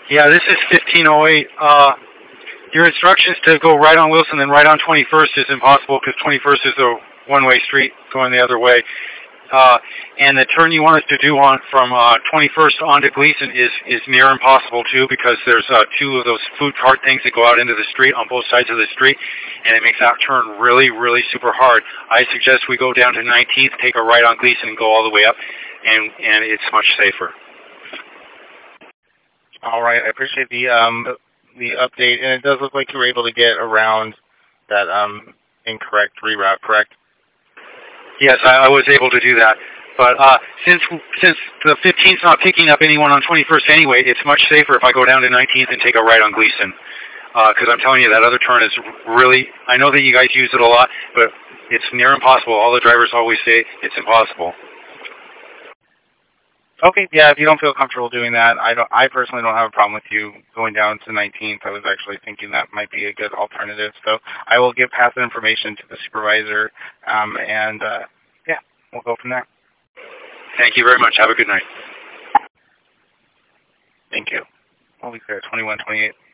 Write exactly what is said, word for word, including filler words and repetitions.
Yeah, this is fifteen oh eight. Uh, your instructions to go right on Wilson and right on twenty-first is impossible because twenty-first is a one-way street going the other way. Uh, and the turn you want us to do on from uh, twenty-first onto Gleason is, is near impossible too because there's uh, two of those food cart things that go out into the street on both sides of the street, and it makes that turn really, really super hard. I suggest we go down to nineteenth, take a right on Gleason, and go all the way up, and and it's much safer. All right, I appreciate the um the update, and it does look like you were able to get around that um incorrect reroute, correct? Yes, I, I was able to do that. But uh, since since the fifteenth's not picking up anyone on twenty-first anyway, it's much safer if I go down to nineteenth and take a right on Gleason. Because uh, I'm telling you, that other turn is really, I know that you guys use it a lot, but it's near impossible. All the drivers always say it's impossible. Okay, yeah, if you don't feel comfortable doing that, I don't. I personally don't have a problem with you going down to nineteenth. I was actually thinking that might be a good alternative. So I will give pass that information to the supervisor, um, and uh, yeah, we'll go from there. Thank you very much. Have a good night. Thank you. We'll be clear, twenty-one twenty-eight.